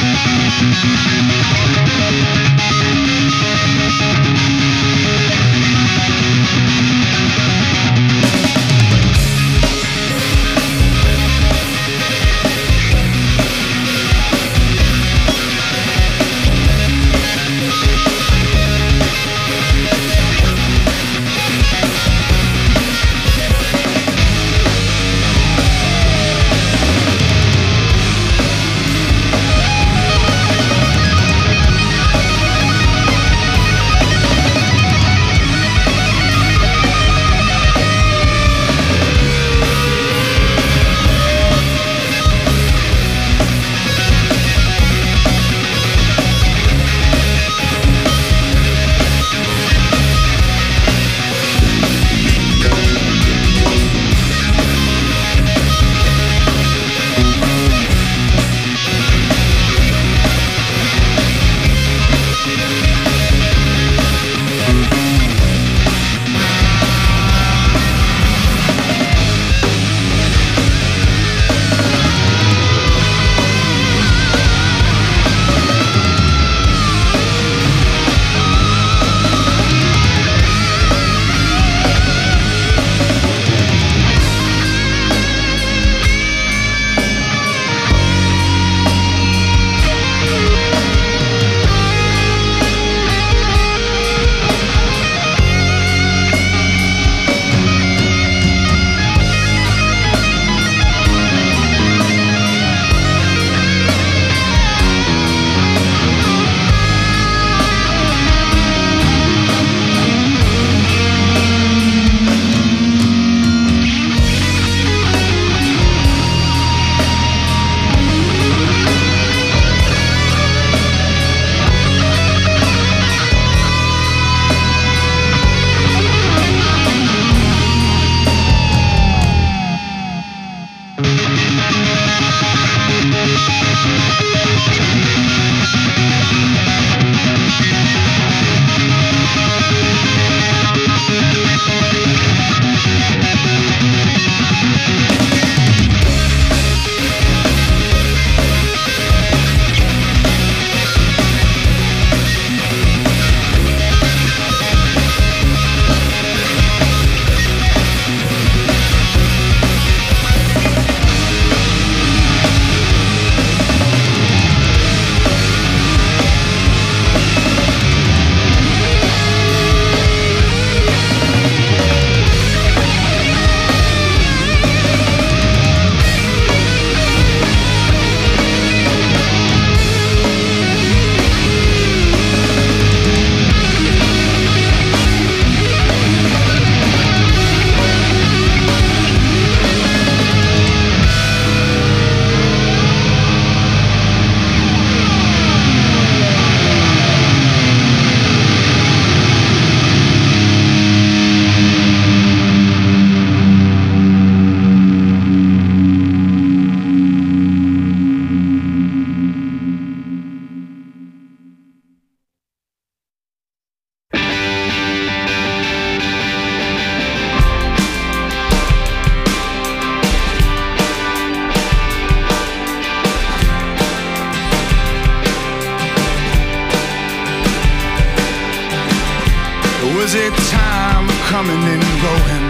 was a time of coming and going,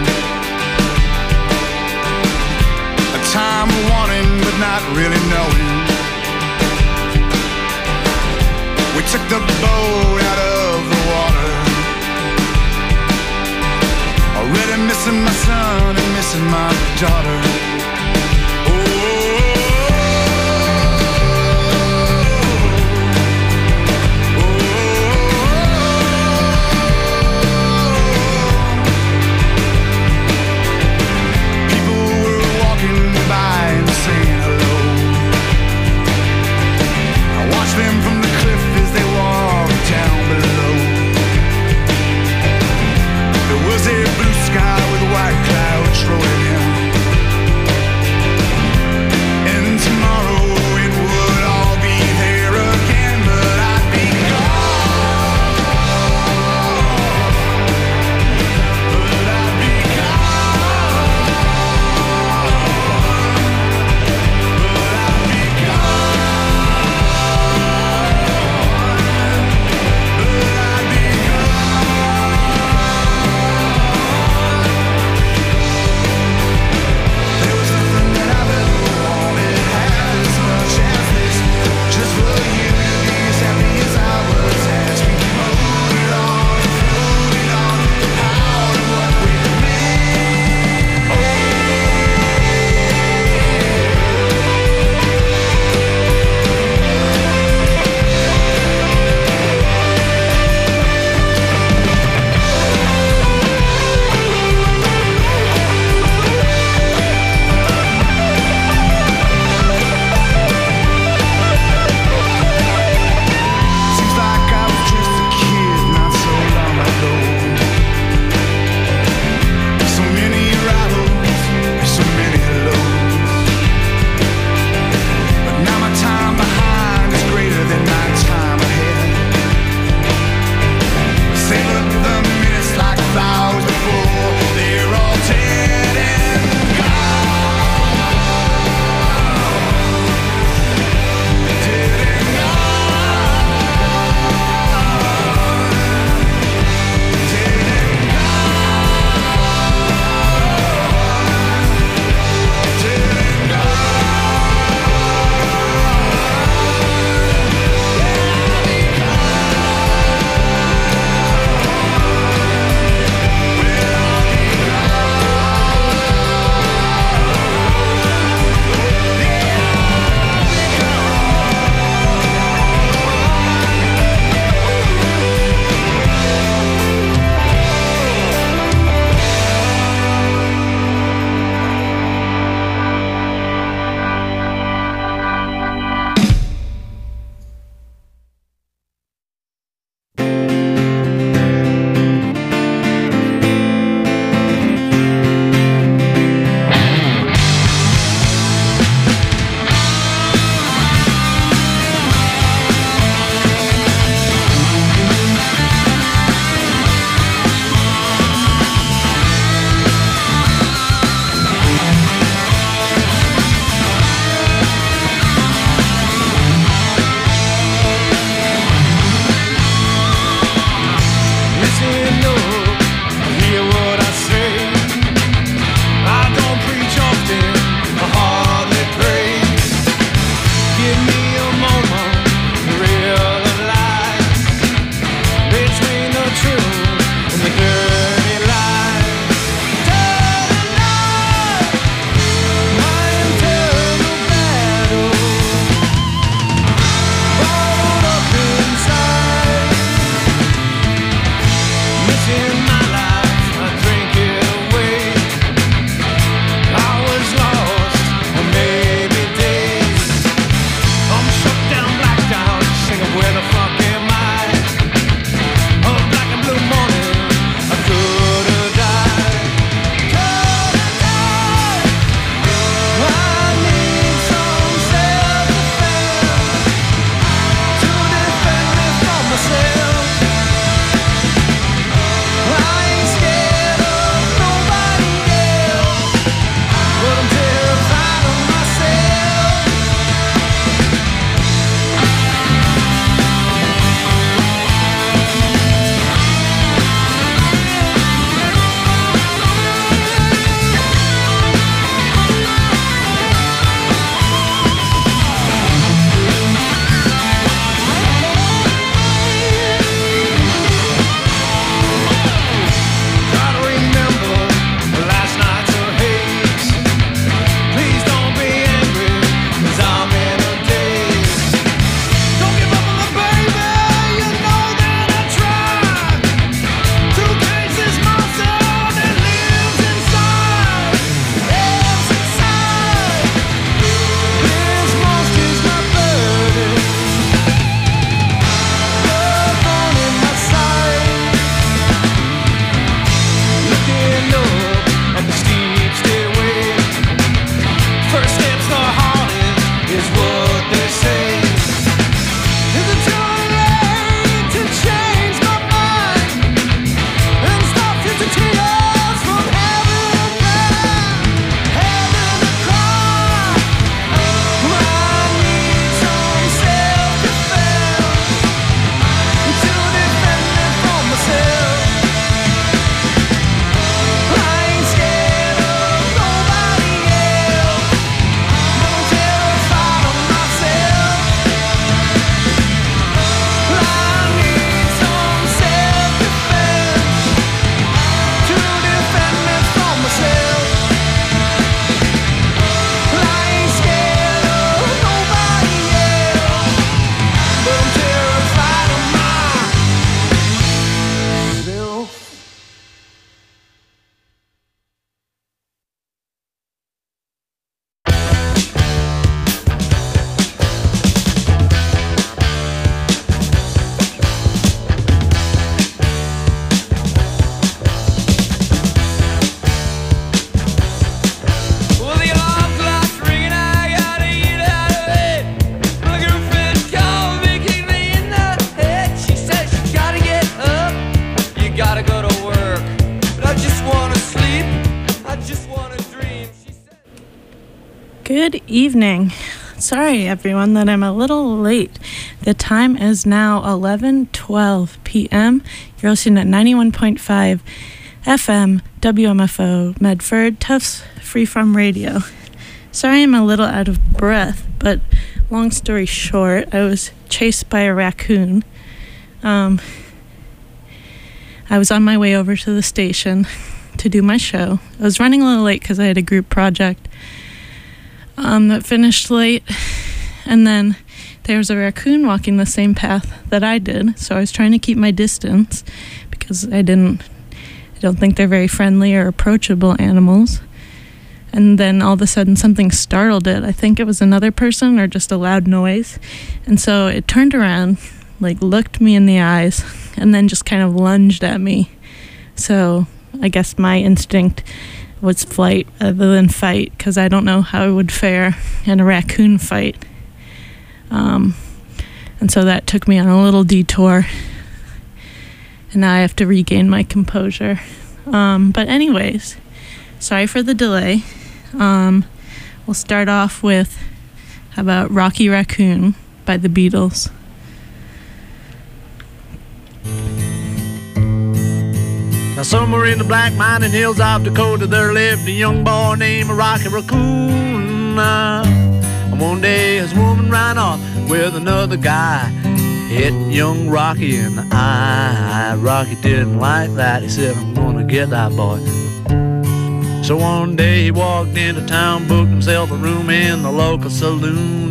a time of wanting but not really knowing. We took the boat out of the water, already missing my son and missing my daughter. Them from the cliff as they walked down below. There was a blue sky with white clouds rolling in. evening. Sorry, everyone, that I'm a little late. The time is now 11:12 p.m. You're listening at 91.5 FM, WMFO, Medford, Tufts Freeform Radio. Sorry I'm a little out of breath, but long story short, I was chased by a raccoon. I was on my way over to the station to do my show. I was running a little late because I had a group project that finished late, and then there was a raccoon walking the same path that I did, so I was trying to keep my distance because I don't think they're very friendly or approachable animals. And then all of a sudden something startled it. I think it was another person or just a loud noise, and so it turned around, like looked me in the eyes, and then just kind of lunged at me. So I guess my instinct was flight rather than fight, because I don't know how I would fare in a raccoon fight. And so that took me on a little detour, and now I have to regain my composure. But anyways, sorry for the delay. We'll start off with, how about Rocky Raccoon by the Beatles. Now somewhere in the black mining hills of Dakota there lived a young boy named Rocky Raccoon. And one day his woman ran off with another guy, hit young Rocky in the eye. Rocky didn't like that. He said, I'm gonna get that boy. So one day he walked into town, booked himself a room in the local saloon.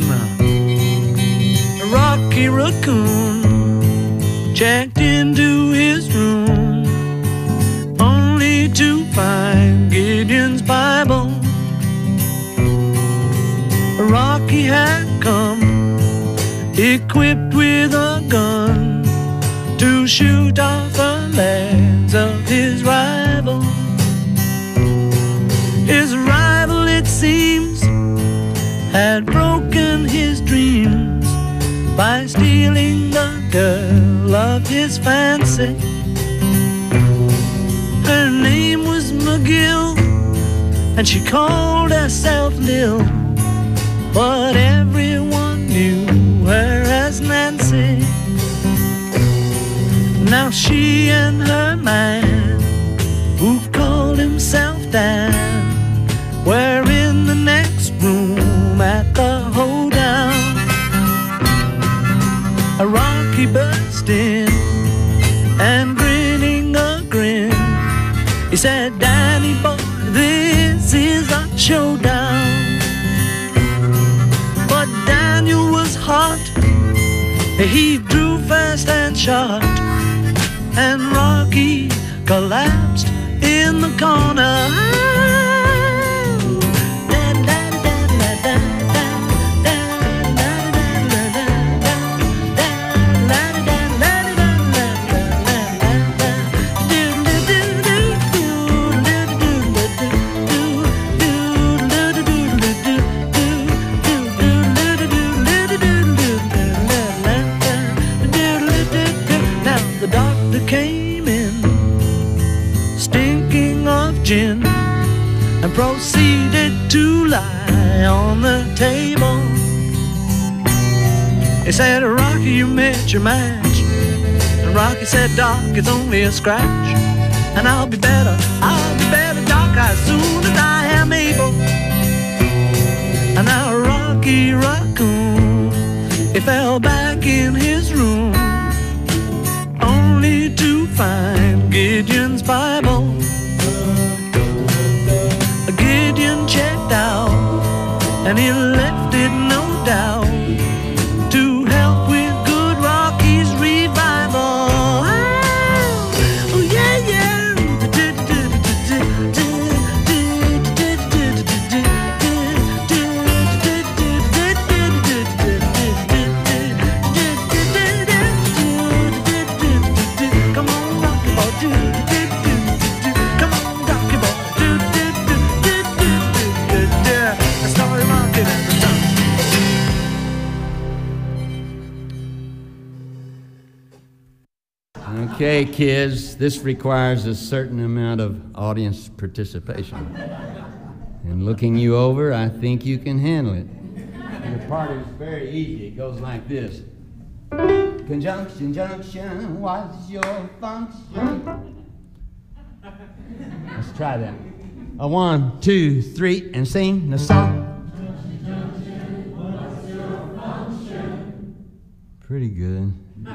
Rocky Raccoon checked into his room, only to find Gideon's Bible. Rocky had come equipped with a gun to shoot off the legs of his rival. His rival, it seems, had broken his dreams by stealing the girl of his fancy. Her name was McGill, and she called herself Lil, but everyone knew her as Nancy. Now she and her man, who called himself Dan, were in the next room at the hoedown. A Rocky burst in, and grinning a grin, he said, Danny boy, this is a showdown. But Daniel was hot, he drew fast and shot, and Rocky collapsed in the corner. Gin, and proceeded to lie on the table. He said, Rocky, you met your match. And Rocky said, Doc, it's only a scratch, and I'll be better, Doc, as soon as I am able. And now Rocky Raccoon, he fell back in his room, only to find Gideon's Bible. Gideon checked out, and he left it, no doubt, to help with good Rocky's revival. Oh yeah, yeah. Come on, Rocky boy, come on, Rocky boy. Okay, kids, this requires a certain amount of audience participation. And looking you over, I think you can handle it. And the part is very easy. It goes like this. Conjunction, junction, what's your function? Let's try that. A 1, 2, 3, and sing the song. Pretty good.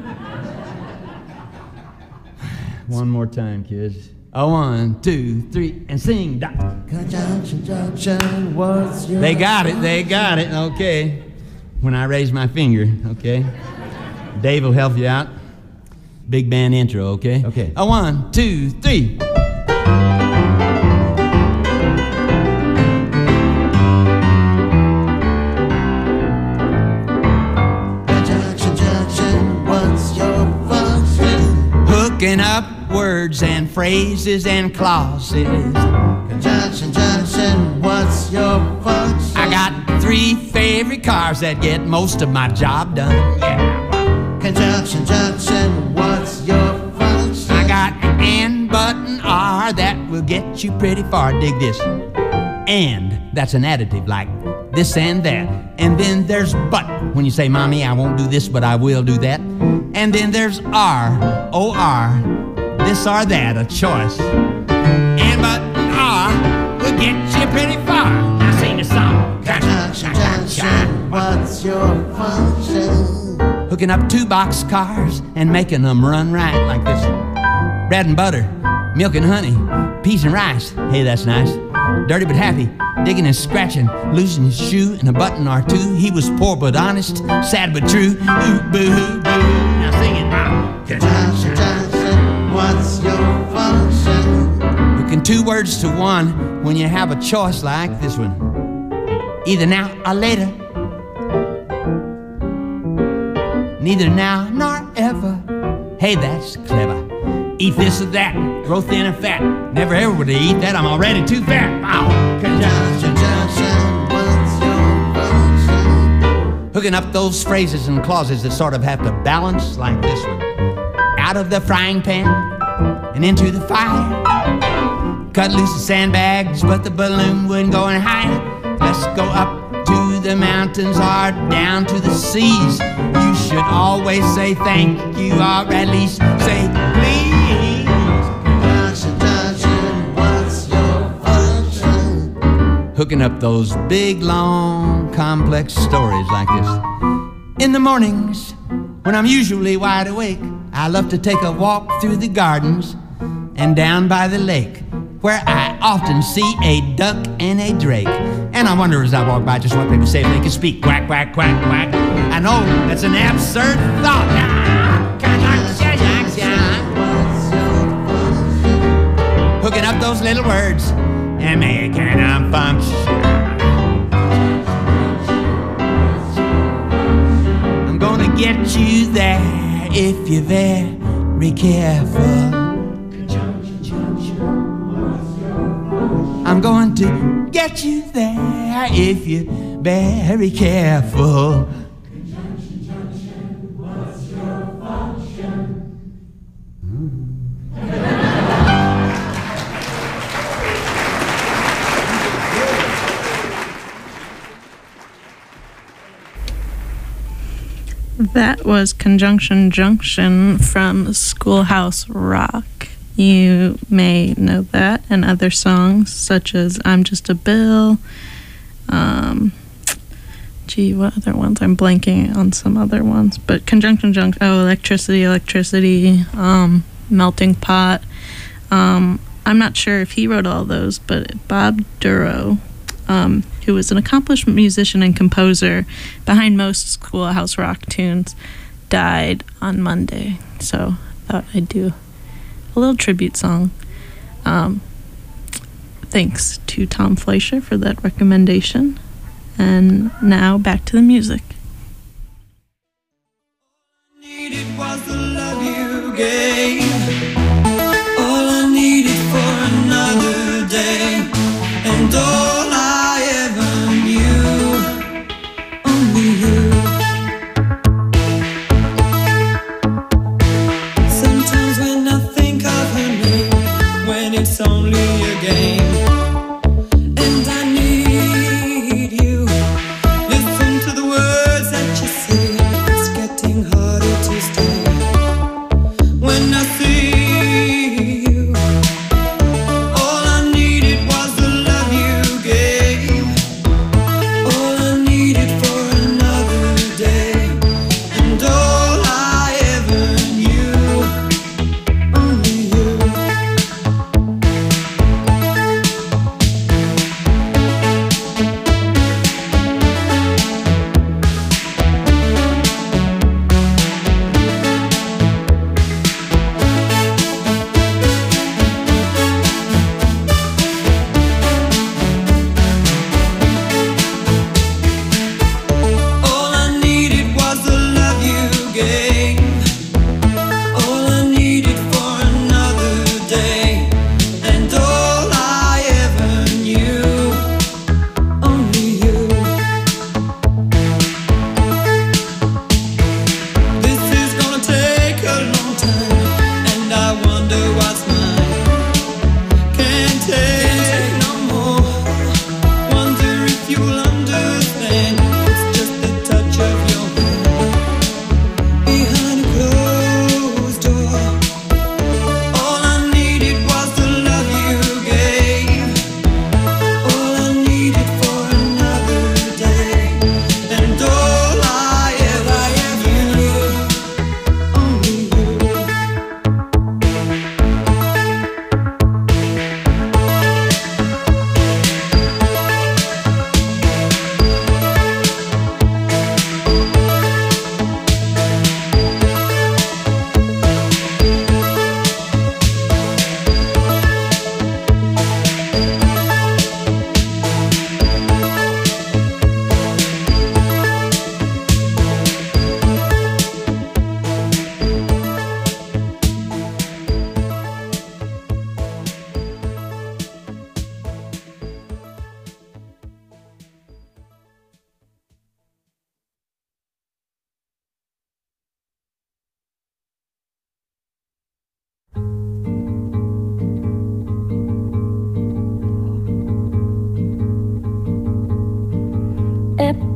One more time, kids. A 1, 2, 3, and sing. Conjunction, junction, what's your... They got it, okay. When I raise my finger, okay. Dave will help you out. Big band intro, okay? Okay. A 1, 2, 3. Hooking up words and phrases and clauses. Conjunction, junction, what's your function? I got 3 favorite cars that get most of my job done. Yeah. Conjunction, junction, what's your function? I got and, but, and are that will get you pretty far. Dig this. And, that's an additive like this and that. And then there's but. When you say, Mommy, I won't do this, but I will do that. And then there's are, O-R, this or that, a choice. And but and are will get you pretty far. Now sing the song. Conjunction, junction, what's your function? Hooking up 2 boxcars and making them run right like this. Bread and butter, milk and honey, peas and rice. Hey, that's nice. Dirty but happy, digging and scratching, losing his shoe and a button or 2. He was poor but honest, sad but true. Ooh, boo, boo. Now sing it. Conjunction, junction, what's your function? Hooking 2 words to 1 when you have a choice like this one. Either now or later. Neither now nor ever. Hey, that's clever. Eat this or that, grow thin or fat. Never ever would I eat that, I'm already too fat. Wow. Conjunction, junction, what's your function? Hooking up those phrases and clauses that sort of have to balance like this one. Out of the frying pan and into the fire. Cut loose the sandbags, but the balloon wouldn't go any higher. Let's go up to the mountains or down to the seas. You should always say thank you, or at least say please. Conjunction, junction, what's your function? Hooking up those big, long, complex stories like this. In the mornings, when I'm usually wide awake, I love to take a walk through the gardens and down by the lake, where I often see a duck and a drake. And I wonder as I walk by just what they would say if they could speak. Quack, quack, quack, quack. I know that's an absurd thought. Hooking up those little words and making them function. I'm gonna get you there if you're very careful. I'm going to get you there if you're very careful. Conjunction, junction, what's your function? That was Conjunction Junction from Schoolhouse Rock. You may know that and other songs such as I'm Just a Bill. What other ones? I'm blanking on some other ones. But Conjunction Junction, Electricity, Melting Pot. I'm not sure if he wrote all those, but Bob Duro, who was an accomplished musician and composer behind most Schoolhouse Rock tunes, died on Monday. So I thought I'd do a little tribute song. Thanks to Tom Fleischer for that recommendation. And now back to the music. Needed was the love you gave. All I needed for another day, and all I ever knew, only you. Sometimes when I think of her name, when it's only a game, and I knew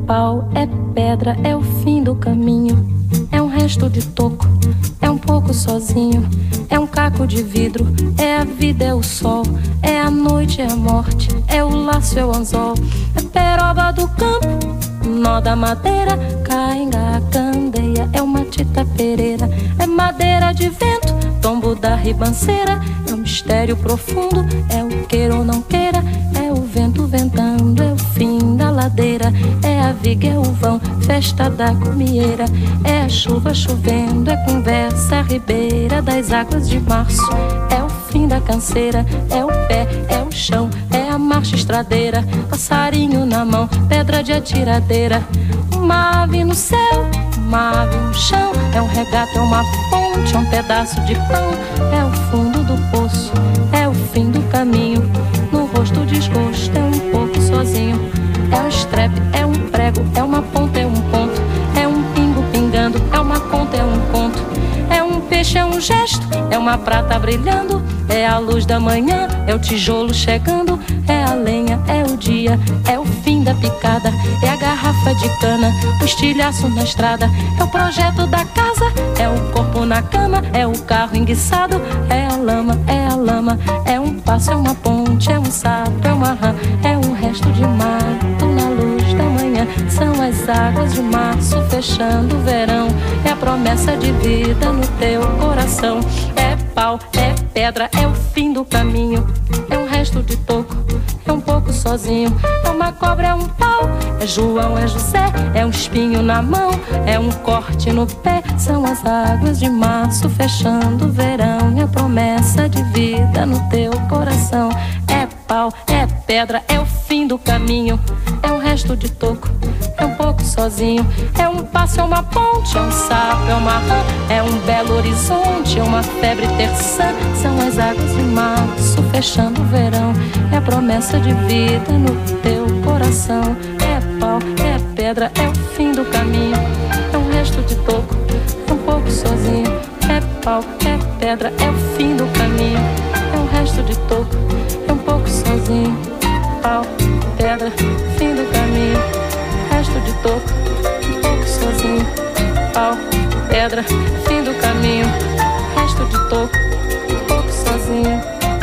pau, é pedra, é o fim do caminho. É um resto de toco, é um pouco sozinho. É um caco de vidro, é a vida, é o sol. É a noite, é a morte, é o laço, é o anzol. É peroba do campo, nó da madeira, cainga, candeia, é uma tita pereira. É madeira de vento, tombo da ribanceira. É um mistério profundo, é o queira ou não queira. É o vento ventando, é o fim da ladeira. É a viga, é o vão, festa da comieira. É a chuva chovendo, é conversa, é a ribeira das águas de março. É o fim da canseira, é o pé, é o chão, é a marcha estradeira. Passarinho na mão, pedra de atiradeira. Uma ave no céu, uma ave no chão. É um regato, é uma fonte, é um pedaço de pão. É o fundo do poço, é o fim do caminho. No rosto o desgosto, é um pouco sozinho. É um estrepe, é um prego, é uma ponta, é um ponto. É um pingo pingando, é uma conta, é um conto. É um peixe, é um gesto, é uma prata brilhando. É a luz da manhã, é o tijolo chegando. É a lenha, é o dia, é o fim da picada. É a garrafa de cana, o estilhaço na estrada. É o projeto da casa, é o corpo na cama. É o carro enguiçado, é a lama, é a lama. É um passo, é uma ponte, é um sapo, é uma rã. É um resto de mato na luz da manhã. São as águas de março fechando o verão. É a promessa de vida no teu coração. É pau, é pedra, é o fim do caminho. É um resto de toco, é um pouco sozinho. É uma cobra, é um pau, é João, é José. É um espinho na mão, é um corte no pé. São as águas de março fechando o verão. E a promessa de vida no teu coração. É pau, é pedra, é o fim do caminho. É um resto de toco, é um pouco sozinho. É um passo, é uma ponte, é um sapo, é uma rã. É um belo horizonte, é uma febre terçã. São as águas de março fechando o verão. É a promessa de vida no teu coração. É pau, é pedra, é o fim do caminho. É um resto de toco, é um pouco sozinho. É pau, é pedra, é o fim do caminho. É um resto de toco, é um pouco sozinho. Pau, pedra, fim do caminho. Resto de toco, um pouco sozinho. Pau, pedra, fim do caminho. Resto de toco, um pouco sozinho.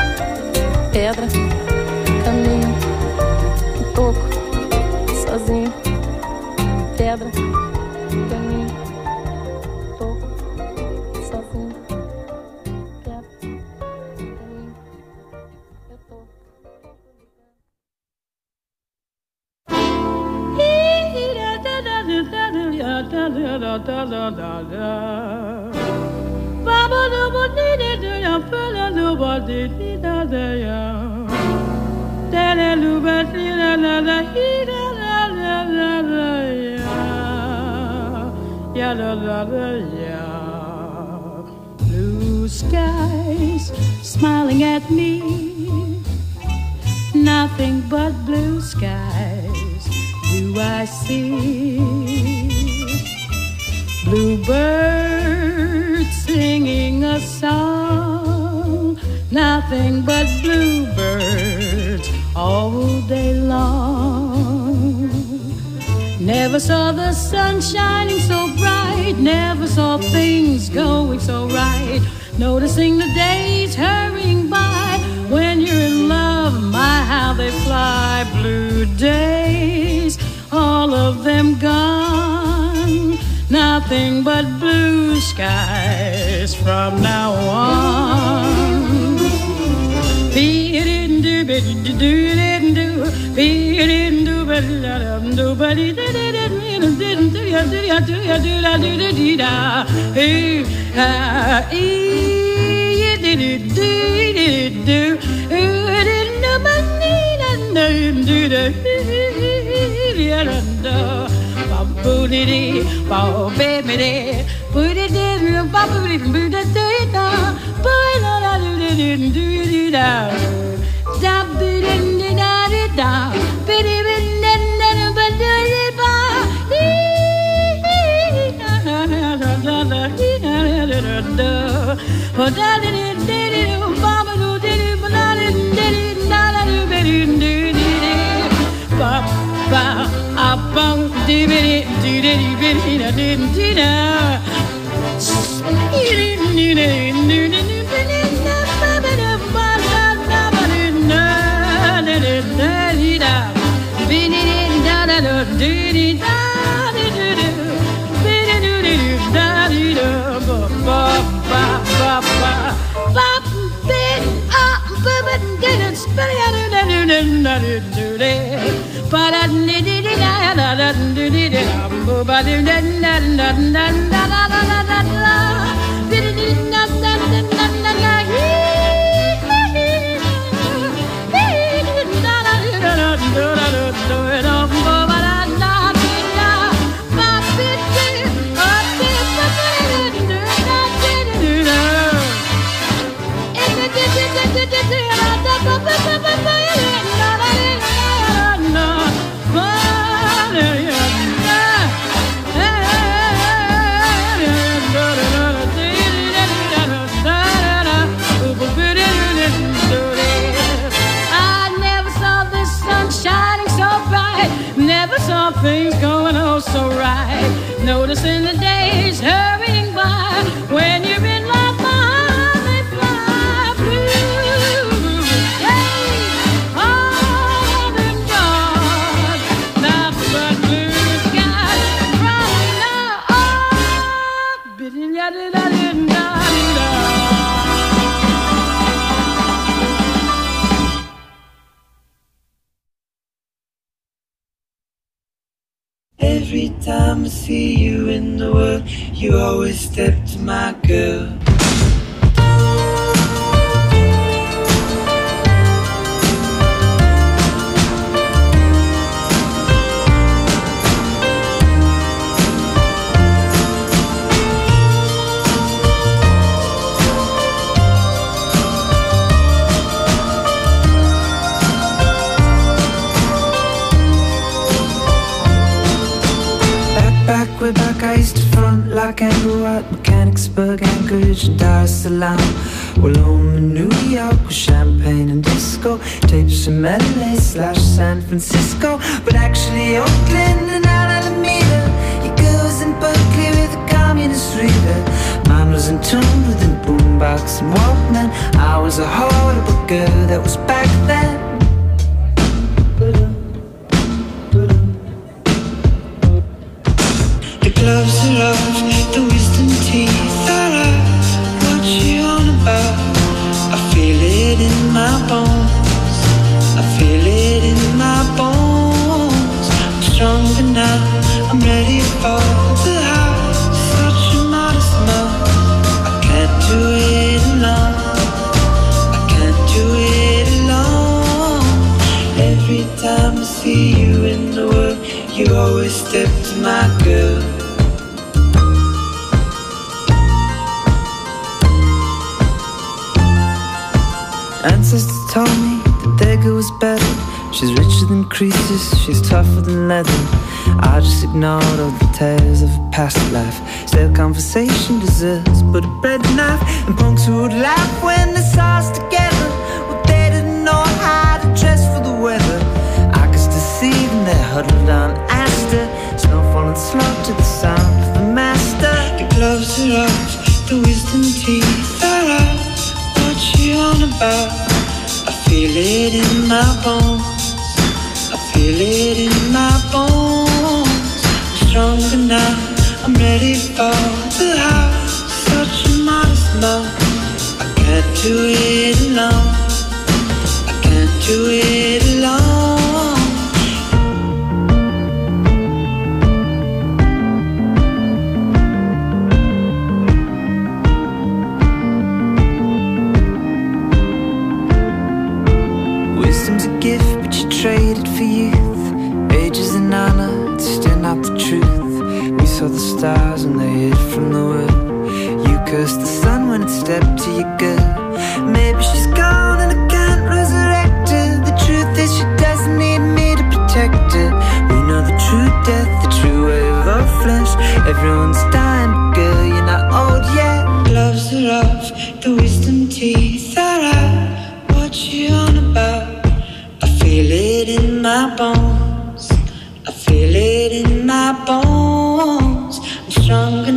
Pedra, caminho, um toco, sozinho. Pedra, caminho, toco, sozinho. Pedra, caminho, eu tô. Blue skies smiling at me, nothing but blue skies do I see. Bluebirds singing a song, nothing but bluebirds all day long. Never saw the sun shining so bright, never saw things going so right. Noticing the days hurrying by, when you're in love, my how they fly. Blue days, all of them gone, nothing but blue skies from now on. Things going on so right. Noticing the days hurrying by. When you're in love, my heart may fly. Blue days, all them dark. Nothing but blue skies from now on. Biddy-da-da-da-da-da-da. Every time I see you in the world, you always step to my girl. Way back I used to front like Angkor Wat, Mechanicsburg, Anchorage and Dar es Salaam. Well, home in New York with champagne and disco, tapes from LA/San Francisco, but actually Oakland and Alameda. Your girl's in Berkeley with a communist reader. Mine was in tune with a boombox and Walkman. I was a horrible girl, that was back then. Gloves are off, the wisdom teeth are out. What you on about? I feel it in my bones. I feel it in my bones. I'm stronger now, I'm ready for the house. Such a modest mouth. I can't do it alone. I can't do it alone. Every time I see you in the world, you always step to my girl. Ancestors told me that their girl was better. She's richer than Croesus, she's tougher than leather. I just ignored all the tales of a past life. Still conversation deserves but a bread knife. And punks who would laugh when they saw us together. Well, they didn't know how to dress for the weather. I could still see them there huddled on Astor. Snow falling slow to the sound of the master. The gloves are off, the wisdom teeth are out. What you on about? I feel it in my bones. I feel it in my bones. I'm stronger now, I'm ready for the house. Such a modest mouth. I can't do it alone. I can't do it alone. Wisdom's a gift, but you traded for youth. Ages and honor, it's still not the truth. We saw the stars when they hid from the world. You cursed the sun when it stepped to your girl. Maybe she's gone and I can't resurrect her. The truth is she doesn't need me to protect her. We know the true death, the true way of our flesh. Everyone's dying, but girl, you're not old yet. Gloves are off, the wisdom teeth are out. What you on about? I feel it in my bones. I feel it in my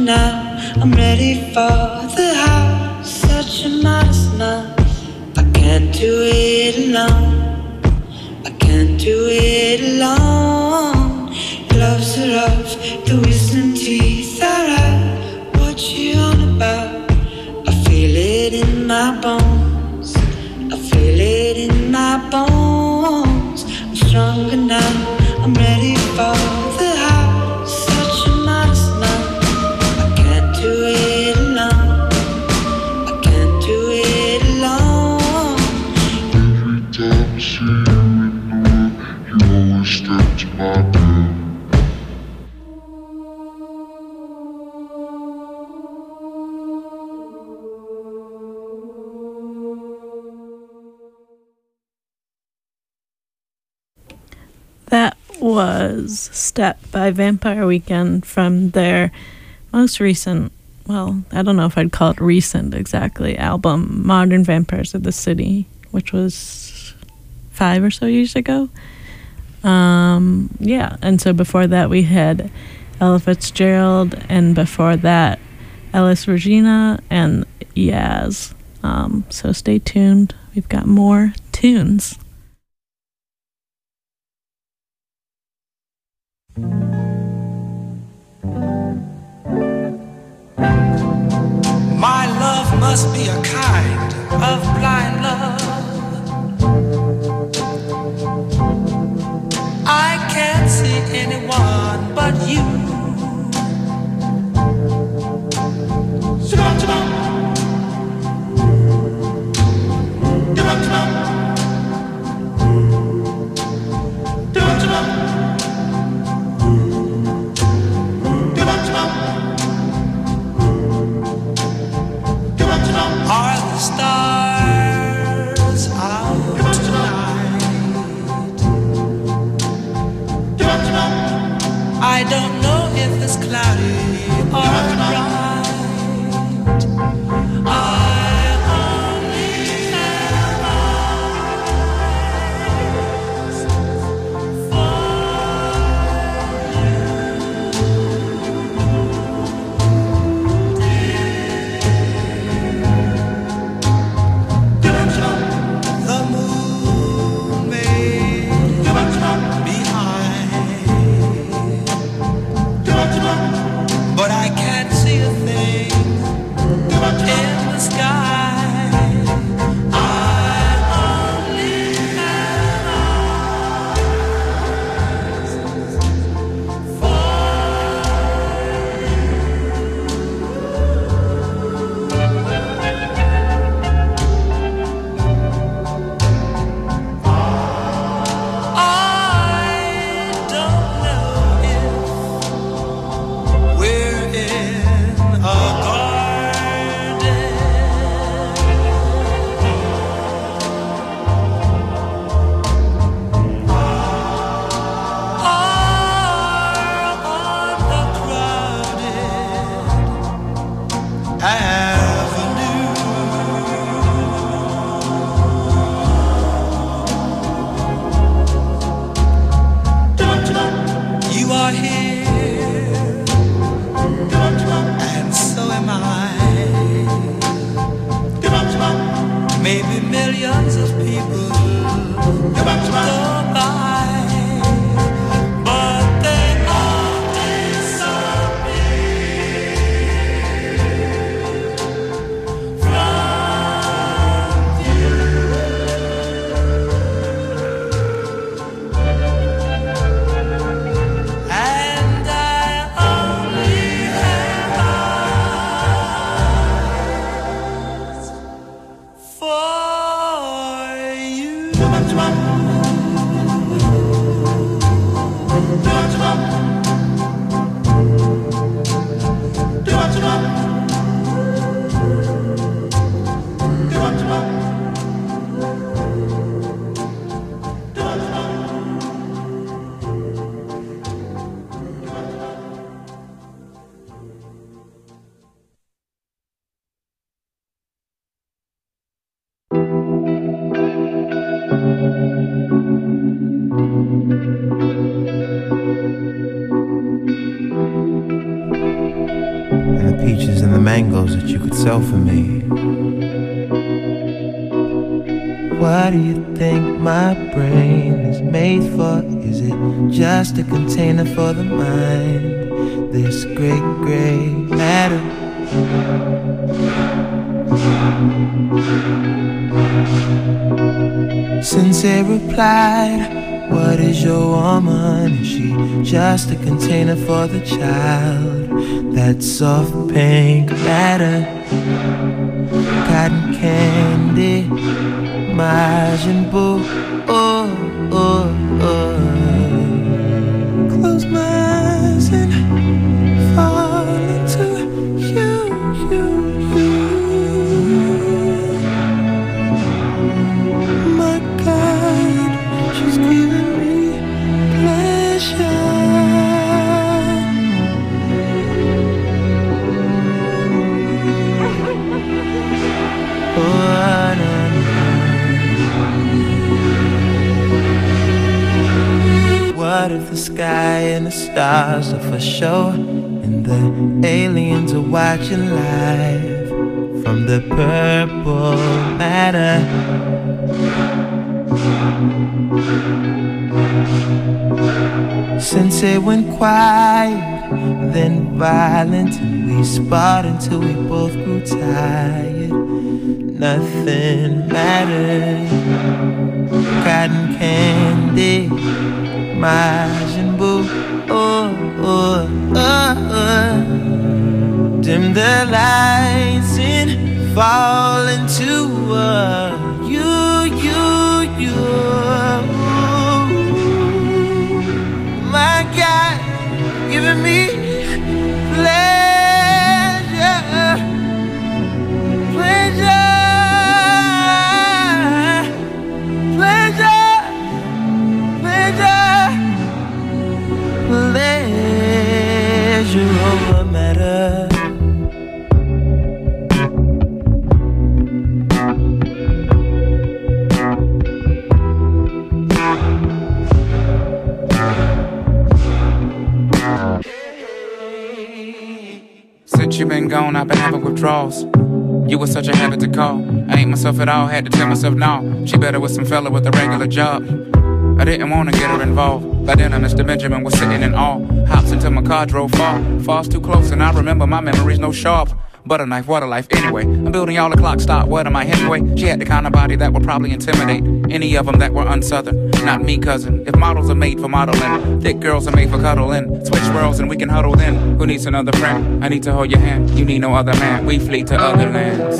now. I'm ready for the house. Such a modest nun. I can't do it alone. I can't do it alone. Gloves are off, the wisdom teeth are out. What you on about? I feel it in my bones. I feel it in my bones. I'm stronger now. I'm ready for the house. Such a modest nun. I can't do it alone. I can't do it alone. Every time I see you in the world, you always step to my door. That was Step by Vampire Weekend from their most recent, well, I don't know if I'd call it recent exactly, album, Modern Vampires of the City, which was 5 or so years ago. Yeah, and so before that we had Ella Fitzgerald, and before that Elis Regina and Yaz. So stay tuned. We've got more tunes. My love must be a kind of blind love. I can't see anyone but you. Are the stars out tonight? I don't know if it's cloudy or bright. I only have eyes for the moon may be high, but I can't see a thing in the sky. I only have eyes for I don't know if we're in a garden or on a crowded avenue. You are here, and so am I. Maybe millions of people go by, but they all disappear from view. And I only have eyes tangles that you could sell for me. What do you think my brain is made for? Is it just a container for the mind? This great gray matter. Sensei replied, what is your woman? Is she just a container for the child? That soft pink matter, cotton candy, Majin Buu, oh, oh, oh. Close my eyes and fall into you. My God, she's giving me pleasure. What if the sky and the stars are for show, and the aliens are watching live from the purple matter? Sensei went quiet, then violent, and we sparred until we both grew tired. Nothing mattered. Cotton candy, Majin Buu, oh, oh, oh, oh. Dim the lights and fall into you. My God, giving me pleasure, pleasure, pleasure, pleasure, pleasure over matter. Since you been gone, I've been having withdrawals. You were such a habit to call. I ain't myself at all, had to tell myself no. She better with some fella with a regular job. I didn't want to get her involved. By then, Mr. Benjamin was sitting in awe. Hops into my car, drove far. Falls too close, and I remember my memories no sharp. Butter knife, water life, anyway. I'm building y'all a clock stop, what am I anyway? She had the kind of body that would probably intimidate any of them that were unsouthern. Not me, cousin. If models are made for modeling, thick girls are made for cuddling. Switch worlds and we can huddle then. Who needs another friend? I need to hold your hand. You need no other man. We flee to other lands.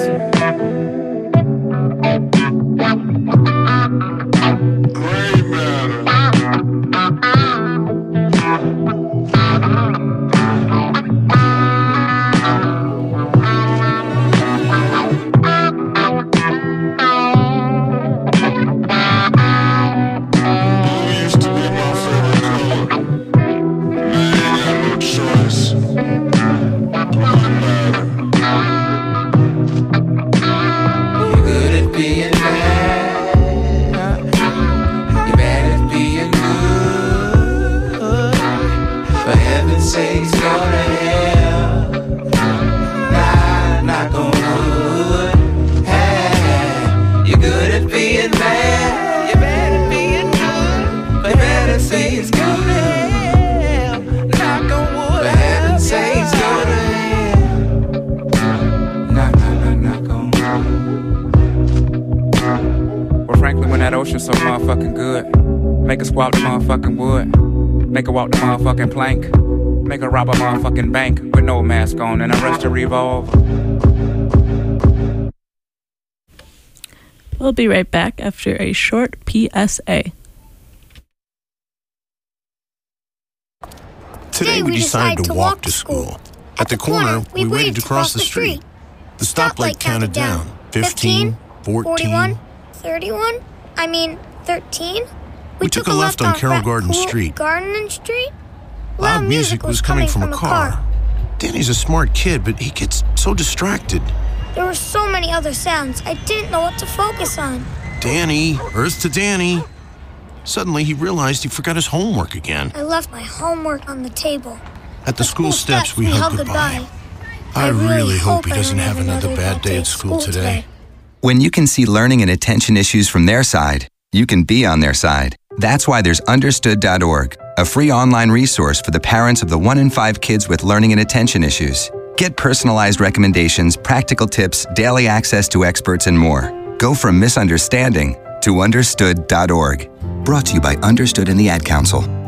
Gray matter. So motherfucking good. Make her squat the motherfucking wood. Make her walk the motherfucking plank. Make her rob a motherfucking bank with no mask on and a rush to revolve. We'll be right back after a short PSA. Today we decided to walk to school. At the corner, we waited to cross the street. The stoplight counted down. 15, 14, 31? I mean, 13? We took a left on Carroll Garden Street. Garden Street? Loud music was coming from a car. Danny's a smart kid, but he gets so distracted. There were so many other sounds, I didn't know what to focus on. Danny, Earth to Danny. Suddenly, he realized he forgot his homework again. I left my homework on the table. At the school steps, we hugged goodbye. I really hope he doesn't have another bad day at school today. When you can see learning and attention issues from their side, you can be on their side. That's why there's Understood.org, a free online resource for the parents of the 1 in 5 kids with learning and attention issues. Get personalized recommendations, practical tips, daily access to experts, and more. Go from misunderstanding to Understood.org. Brought to you by Understood and the Ad Council.